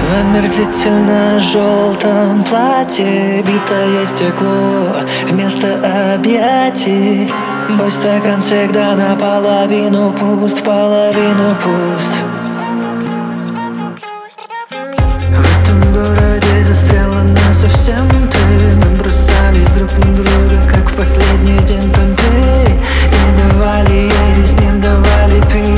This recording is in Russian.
В омерзительно желтом платье битое стекло вместо объятий. Мой стакан всегда наполовину пуст, половину пуст. В этом городе застрелена совсем ты. Мы бросались друг на друга, как в последний день Помпей. Не давали есть, не давали пить.